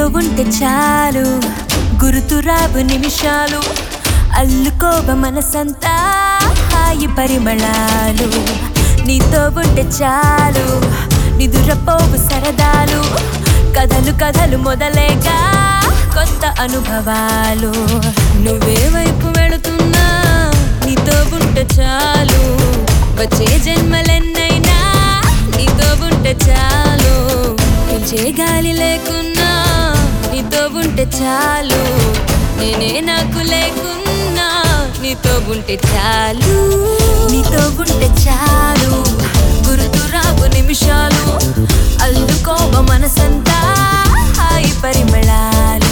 ఉంటే చాలు గుర్తురావు నిమిషాలు అల్లుకోవ మనసంతా హాయి పరిమళాలు నీతో ఉంటే చాలు నిదురపోవు సరదాలు కథలు కథలు మొదలేగా కొత్త అనుభవాలు నువ్వే వైపు వెళుతున్నా నీతో ఉంటే చాలు వచ్చే జన్మలెన్నైనా నీతో ఉంటే చాలు పిలిచే గాలి లేకున్నా నీతో ఉంటే చాలు నేనే నాకు లేకున్నా నీతో ఉంటే చాలు నీతో ఉంటే చాలు గుర్తురావు నిమిషాలు అల్లుకోవ మనసంతా హాయి పరిమళాలు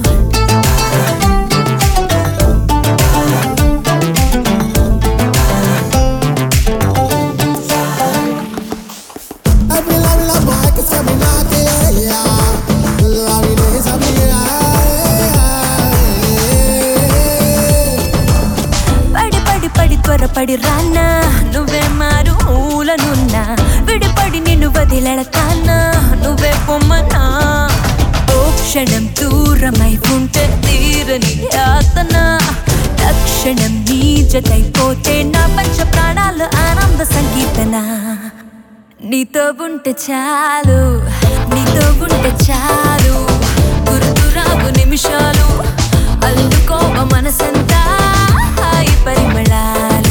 త్వరపడి రాన్నా నువ్వే మారు మూలనున్నా విడిపడి నిన్ను వదిలెడతానా నువ్వే పొమ్మన్నా ఓ క్షణం దూరమై ఉంటే తీరని యాతన తక్షణం నీ జతైపోతే నా పంచ ప్రాణాలు ఆనంద సంగీతన నీతో ఉంటే చాలు నీతో ఉంటే చాలు గుర్తురావు నిమిషాలు అల్లుకోవ మనసంతా హాయి పరిమళాలు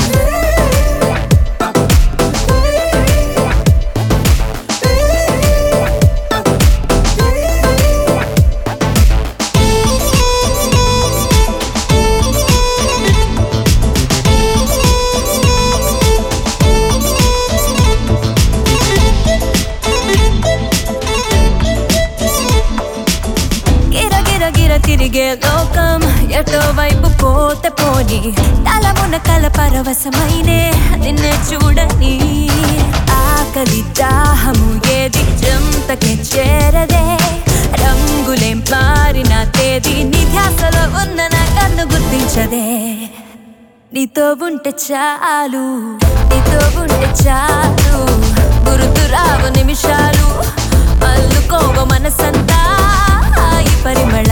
తిరిగే లోకం ఎటో వైపు పోతే పోని తలమున కల పరవశమైనే నిన్నే చూడని ఆకలి దాహము ఏది జంతకే చేరదే రంగులేం మారిన తేదీ నీ ధ్యాసలో ఉన్న నా కన్ను గుర్తించదే నీతో ఉంటే చాలు నీతో ఉంటే చాలు గుర్తురావు నిమిషాలు అల్లుకోవ మనసంతా హాయి పరిమళ